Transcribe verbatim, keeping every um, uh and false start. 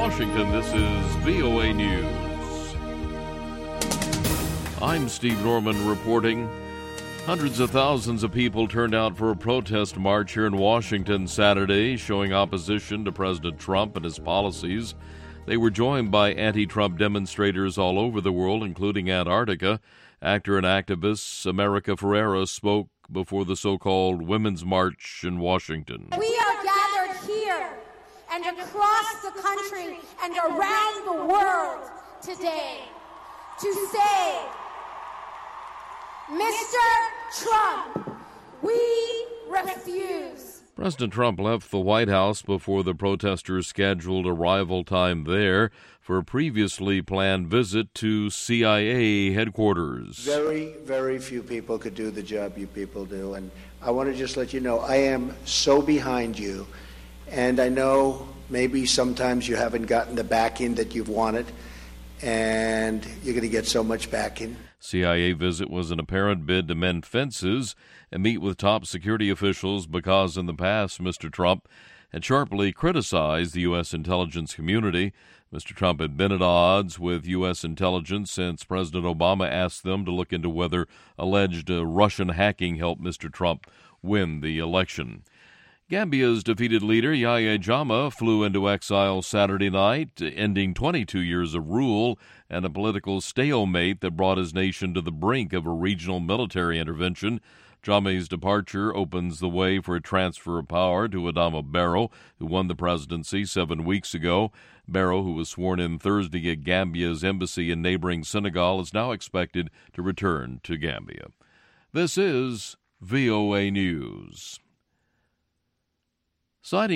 Washington, this is V O A News. I'm Steve Norman reporting. Hundreds of thousands of people turned out for a protest march here in Washington Saturday, showing opposition to President Trump and his policies. They were joined by anti-Trump demonstrators all over the world, including Antarctica. Actor and activist America Ferrera spoke before the so-called Women's March in Washington. We are gathered here and across the country and around the world today to say, Mister Trump, we refuse. President Trump left the White House before the protesters' scheduled arrival time there for a previously planned visit to C I A headquarters. Very, very few people could do the job you people do, and I want to just let you know I am so behind you, and I know maybe sometimes you haven't gotten the backing that you've wanted, and you're going to get so much backing. C I A visit was an apparent bid to mend fences and meet with top security officials because in the past Mister Trump had sharply criticized the U S intelligence community. Mister Trump had been at odds with U S intelligence since President Obama asked them to look into whether alleged uh, Russian hacking helped Mister Trump win the election. Gambia's defeated leader, Yahya Jammeh, flew into exile Saturday night, ending twenty-two years of rule and a political stalemate that brought his nation to the brink of a regional military intervention. Jammeh's departure opens the way for a transfer of power to Adama Barrow, who won the presidency seven weeks ago. Barrow, who was sworn in Thursday at Gambia's embassy in neighboring Senegal, is now expected to return to Gambia. This is V O A News. Citing